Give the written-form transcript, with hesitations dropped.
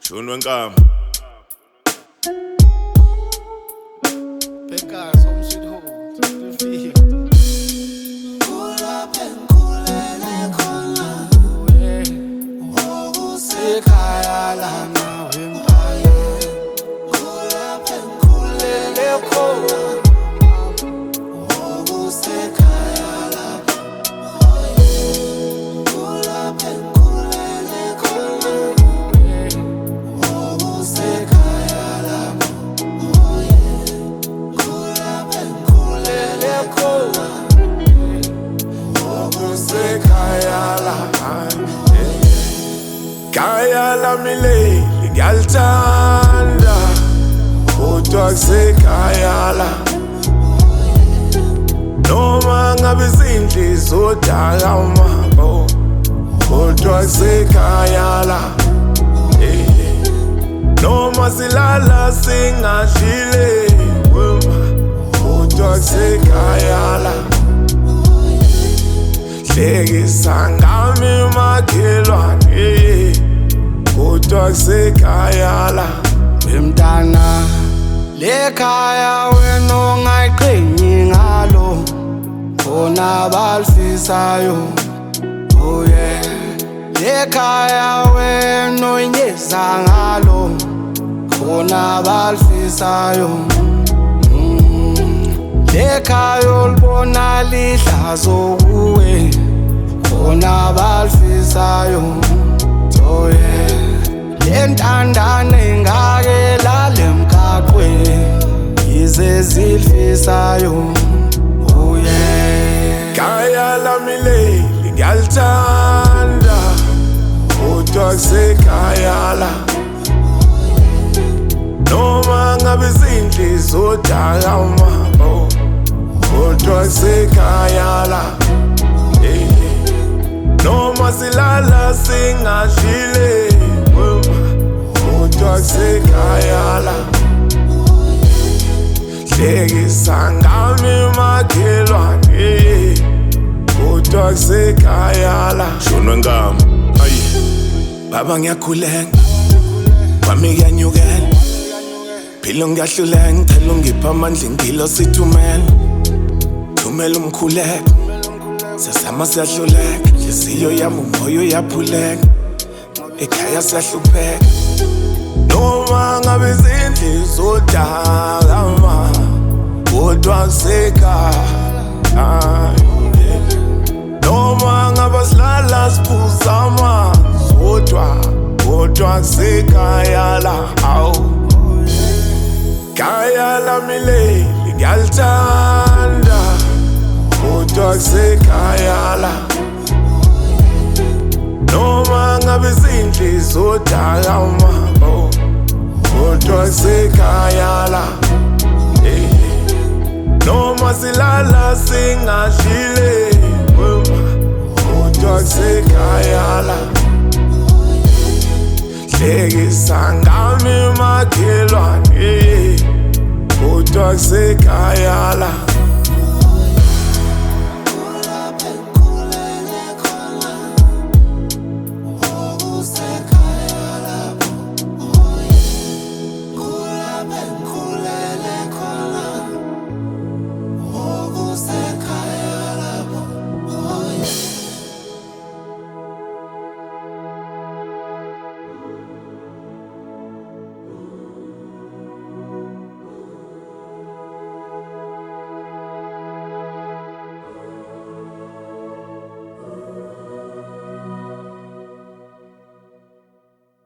June wenkama. Bekas home sweet home. Ekhaya lana wempala kulapha engikhulele khona okusekhaya lapha kulapha engikhulele khona okusekhaya lapha kulapha engikhulele khona okusekhaya lapha. Kaya lami leli ngiyalithanda kodwa kusekhaya la. Noma ngabe izindlu zodakamabo kodwa kusekhaya la. Noma silala singadlile kodwa kusekhaya la. Hlekisa ngami makhelwane kodwa kusekhaya la. Wemntana lekhaya wena ongayiqhenyi ngalo khona abalifisayo. Oh yeah, lekhaya wena oyinyeza ngalo khona abalifisayo. Lekhaya olibona lihlazo kuwe khona abalifisayo. Oh yeah, lentandane engake lale emgaqweni yize zilifisayo. Oh yeah, Kaya lami leli ngiyalithanda kodwa kusekhaya la. Noma ngabe izindlu zodakamabo kodwa kusekhaya la. Noma silala singadlile kodwa kusekhaya la. Hlekisa ngami makhelwane kodwa kusekhaya la. June wenkama. Ayi baba ngiyakhuleka wami kuyanyukela philo ngiyahluleka ngicela ungiphe amandla impilo sithumela thumela umkhuleko sesama siyahluleka inhliziyo yami umoya uyaphuleka ekhaya siyahlupheka. Noma ngabe izindlu zodakama kodwa kusekhaya. Noma ngabe silala siphuza amanzi kodwa kusekhaya la. Kaya lami leli ngiyalithanda kodwa kusekhaya la. Noma ngabe izindlu zodakamabo kodwa kusekhaya la. Noma silala singadlile kodwa kusekhaya la. Hlekisa ngami makhelwane kodwa kusekhaya la.